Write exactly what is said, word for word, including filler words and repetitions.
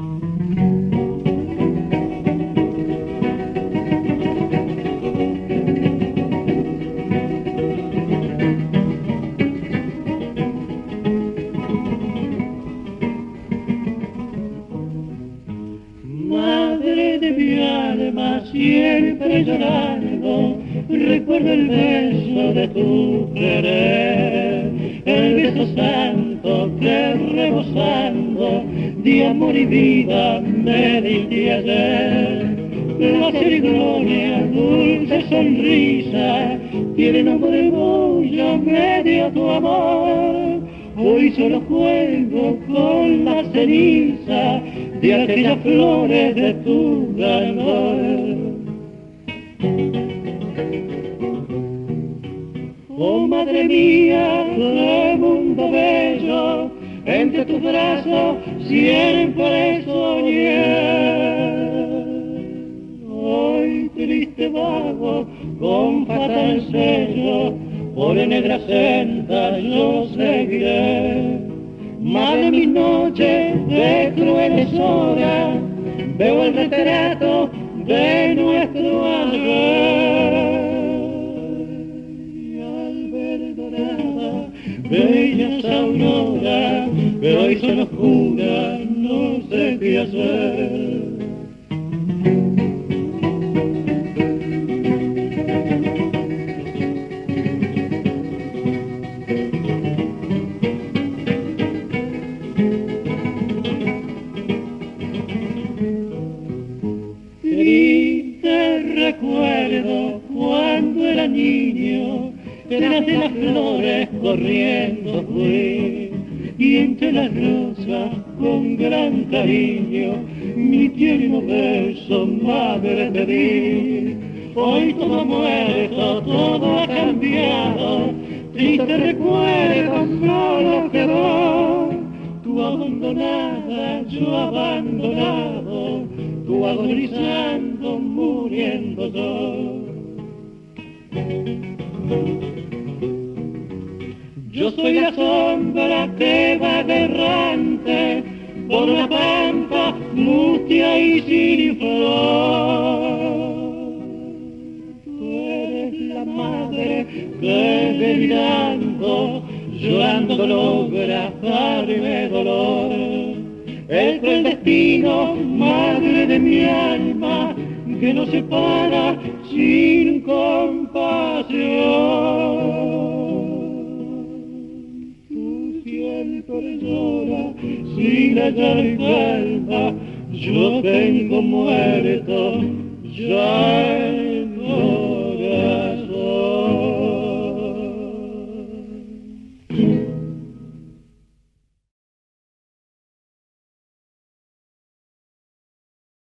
Madre de mi alma, siempre llorando, recuerdo el beso de tu querer, el beso santo que rebosando de amor y vida me diste ayer. Placer y gloria, dulce sonrisa, tiene nombre tuyo, me dio tu amor. Hoy solo juego con la ceniza de aquellas flores de tu ganor. Oh madre mía, qué mundo bello, entre tus brazos siempre soñé. Hoy triste vago, con fatal sello, por negra senda yo seguiré. Más de mis noches de crueles horas, veo el retrato de nuestro ayer. Y al ver dorada, bellas auroras, que hoy son oscuras, no sé qué hacer. Y te recuerdo cuando era niño, tras de las flores corriendo fui, y entre las rosas con gran cariño, mi tierno beso, madre, te di. Hoy todo ha muerto, todo ha cambiado, triste recuerdo solo quedó. Tú abandonada, yo abandonado, tú agonizando, muriendo yo. Yo soy la sombra que va errante por la pampa mustia y sin flor. Tú eres la madre que delirando, llorando logra darme dolor. El cruel destino, madre de mi alma, que nos separa sin compasión. Tú siempre lloras sin hallar calma, yo tengo muerto ya